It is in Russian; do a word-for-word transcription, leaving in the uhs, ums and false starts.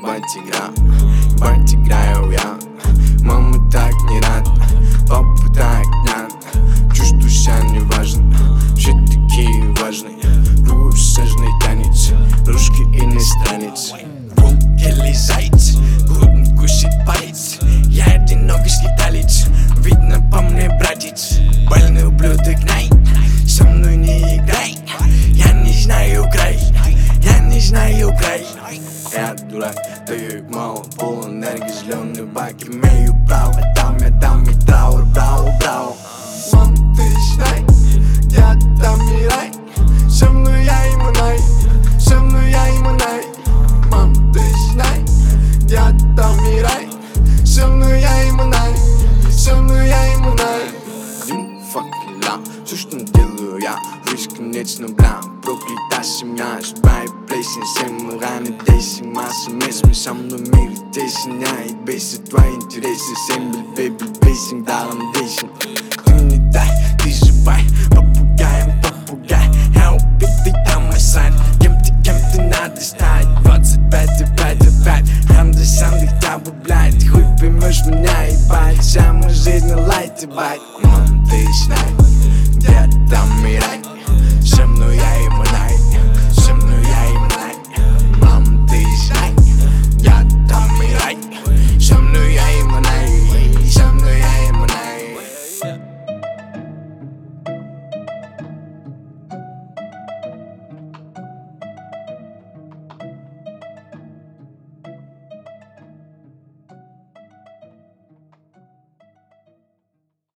ебать игра, ебать играю я. Мама так не рада, папа так надо. Чушь душа не важна, все такие важные. Русажный танец, русский иностранец. Руки заяц, грудь кусит палец. Я одинокий скиталец, видно по мне, братец. Больной ублюдок, най, со мной не играй. Я не знаю край, я не знаю край. Я дурак, даю мало, пол энергии, зеленый бак. Имею право, там я дам и траур, браво, браво. Мам, ты знай, я там и рай. Со мной я и мунай, со мной я и мунай. Мам, ты знай, я там и рай. Со мной я и мунай, со мной я и мунай. Дим, fucking лам, все, что делаю я, бесконечно блям. Проклята семья, судьба и плесень. Всем раны десен, масса мест. Мы со мной мир тесен, я и бесит твои интересы. Семь бил, бэби, бейсинг, даром десен. Ты мне дай, ты живай, попугаем, попугай. Я убитый там мой сан, кем ты, кем ты надо стать. Двадцать пять и пять и пять, ханды, санды, табу, блядь. Хуй поймешь меня, ебать, вся моя жизнь на лайте, бать.